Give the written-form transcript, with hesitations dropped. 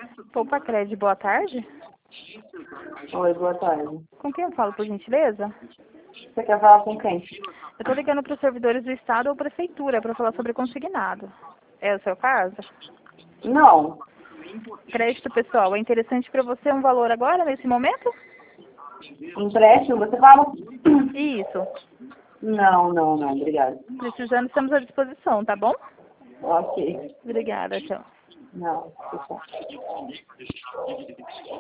Poupa Crédito, boa tarde. Oi, boa tarde. Com quem eu falo, por gentileza? Você quer falar com quem? Eu tô ligando para os servidores do Estado ou Prefeitura para falar sobre consignado. É o seu caso? Não. Crédito pessoal, é interessante para você um valor agora, nesse momento? Empréstimo, você fala? Isso. Não, obrigada. Precisando, estamos à disposição, tá bom? Ok. Obrigada, tchau. Não, pessoal.